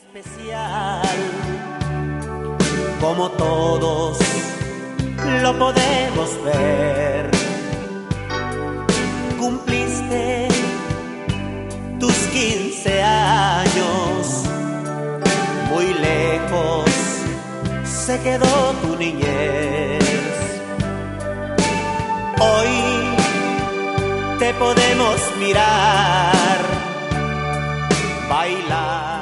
especial, como todos lo podemos ver. Cumpliste tus 15 años, muy lejos se quedó tu niñez. Hoy te podemos mirar, bailar.